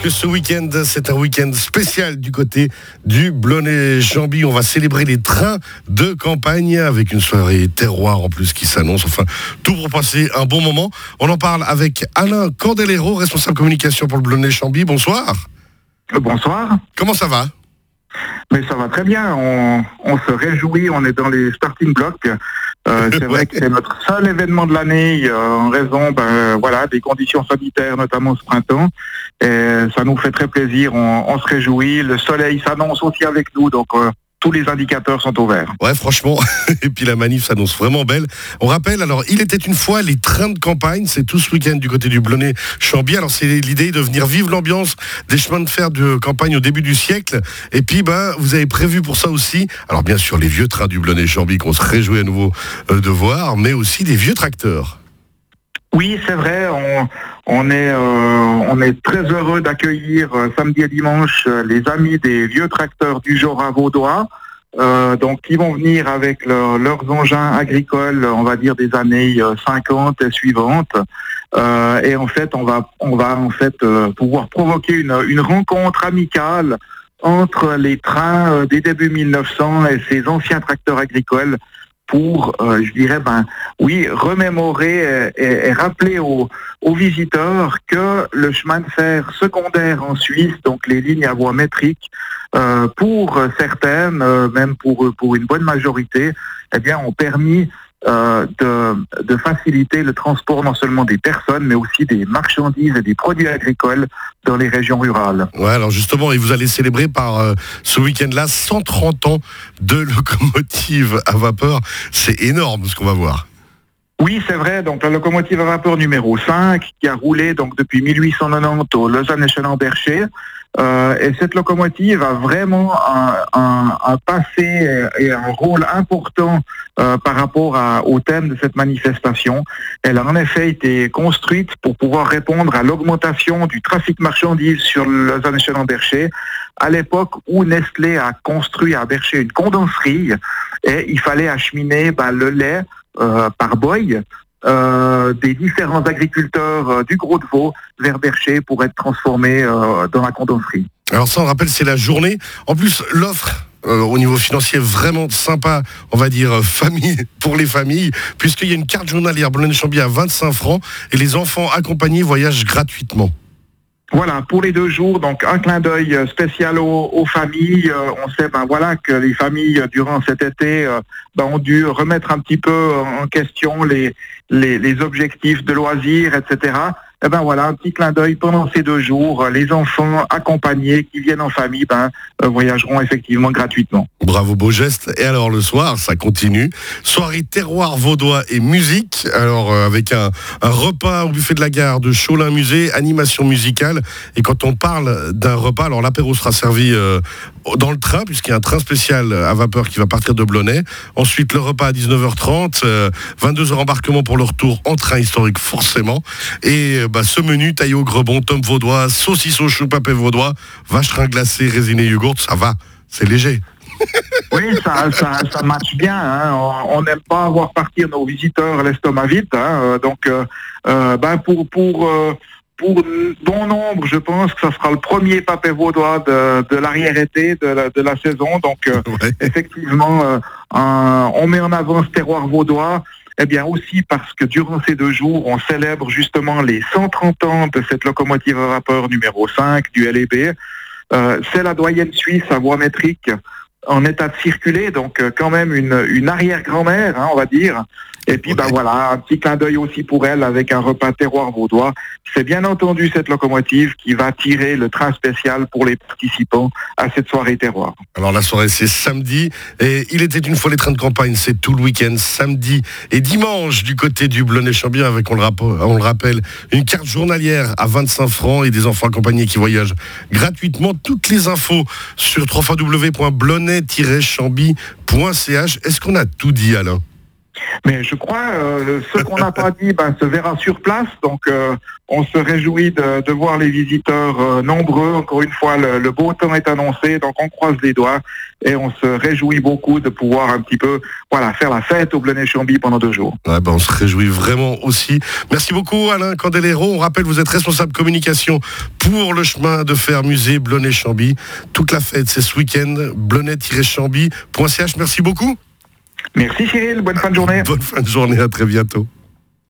que ce week-end, c'est un week-end spécial du côté du Blonay-Chambly. On va célébrer les trains de campagne avec une soirée terroir en plus qui s'annonce. Enfin, tout pour passer un bon moment. On en parle avec Alain Candelero, responsable communication pour le Blonay-Chambly. Bonsoir. Bonsoir. Comment ça va ? Mais ça va très bien, on se réjouit, on est dans les starting blocks. C'est vrai que c'est notre seul événement de l'année en raison des conditions sanitaires, notamment ce printemps. Et ça nous fait très plaisir, on se réjouit. Le soleil s'annonce aussi avec nous, donc tous les indicateurs sont au vert. Ouais, franchement, et puis la manif s'annonce vraiment belle. On rappelle, alors, il était une fois les trains de campagne, c'est tout ce week-end du côté du Blonay-Chambly. Alors, c'est l'idée de venir vivre l'ambiance des chemins de fer de campagne au début du siècle. Et puis, vous avez prévu pour ça aussi, alors bien sûr, les vieux trains du Blonay-Chambly qu'on se réjouit à nouveau de voir, mais aussi des vieux tracteurs. Oui, c'est vrai, on est très heureux d'accueillir samedi et dimanche les amis des vieux tracteurs du Jorat vaudois, donc qui vont venir avec leurs engins agricoles, on va dire des années 50 et suivantes. Et en fait, on va pouvoir provoquer une rencontre amicale entre les trains des débuts 1900 et ces anciens tracteurs agricoles pour, remémorer et rappeler aux visiteurs que le chemin de fer secondaire en Suisse, donc les lignes à voie métrique, pour certaines, même pour une bonne majorité, ont permis de faciliter le transport non seulement des personnes, mais aussi des marchandises et des produits agricoles dans les régions rurales. Ouais, alors justement, et vous allez célébrer par ce week-end-là 130 ans de locomotive à vapeur. C'est énorme ce qu'on va voir. Oui, c'est vrai. Donc, la locomotive à vapeur numéro 5, qui a roulé donc depuis 1890 au Lausanne-Échelon-Bercher. Et cette locomotive a vraiment un passé et un rôle important par rapport au thème de cette manifestation. Elle a en effet été construite pour pouvoir répondre à l'augmentation du trafic marchandises sur le Lausanne-Échelon-Bercher, à l'époque où Nestlé a construit à Bercher une condensserie et il fallait acheminer le lait par boy des différents agriculteurs du Gros-de-Vaud vers Bercher pour être transformés dans la condensserie. Alors ça, on rappelle, c'est la journée. En plus, l'offre au niveau financier vraiment sympa, on va dire famille pour les familles, puisqu'il y a une carte journalière Blonay-Chambly à 25 francs et les enfants accompagnés voyagent gratuitement. Voilà, pour les 2 jours, donc un clin d'œil spécial aux familles. On sait que les familles, durant cet été, ont dû remettre un petit peu en question les objectifs de loisirs, etc. Un petit clin d'œil pendant ces 2 jours. Les enfants accompagnés qui viennent en famille voyageront effectivement gratuitement. Bravo, beau geste. Et alors le soir, ça continue. Soirée terroir vaudois et musique. Alors avec un repas au buffet de la gare de Cholin Musée, animation musicale. Et quand on parle d'un repas, alors l'apéro sera servi dans le train, puisqu'il y a un train spécial à vapeur qui va partir de Blonay. Ensuite, le repas à 19h30, 22h embarquement pour le retour en train historique, forcément. Et ce menu, taillé au grebon, tome vaudois, saucisses au chou papé vaudois, vacherin glacé, résiné yogourt, ça va, c'est léger. Oui, ça matche bien. Hein. On n'aime pas voir partir nos visiteurs l'estomac vide. Hein. Donc, pour bon nombre, je pense que ça sera le premier papé vaudois de l'arrière-été de la saison. Donc, effectivement, on met en avant ce terroir vaudois. Aussi parce que durant ces 2 jours, on célèbre justement les 130 ans de cette locomotive à vapeur numéro 5 du LEB. C'est la doyenne suisse à voie métrique en état de circuler, donc quand même une arrière-grand-mère, on va dire. Et puis, un petit clin d'œil aussi pour elle avec un repas terroir vaudois. C'est bien entendu cette locomotive qui va tirer le train spécial pour les participants à cette soirée terroir. Alors la soirée, c'est samedi. Et il était une fois les trains de campagne, c'est tout le week-end, samedi et dimanche du côté du Blonay-Chambly avec, on le rappelle, une carte journalière à 25 francs et des enfants accompagnés qui voyagent gratuitement. Toutes les infos sur www.blonay-chambly.ch. Est-ce qu'on a tout dit, Alain ? Mais je crois, ce qu'on n'a pas dit se verra sur place. Donc, on se réjouit de voir les visiteurs nombreux. Encore une fois, le beau temps est annoncé, donc on croise les doigts et on se réjouit beaucoup de pouvoir un petit peu faire la fête au Blonay-Chambly pendant 2 jours. Ouais, on se réjouit vraiment aussi. Merci beaucoup Alain Candelero. On rappelle, vous êtes responsable communication pour le chemin de fer musée Blonay-Chambly. Toute la fête, c'est ce week-end, blonay-chambly.ch. Merci beaucoup. Merci Cyril, bonne fin de journée. Bonne fin de journée, à très bientôt.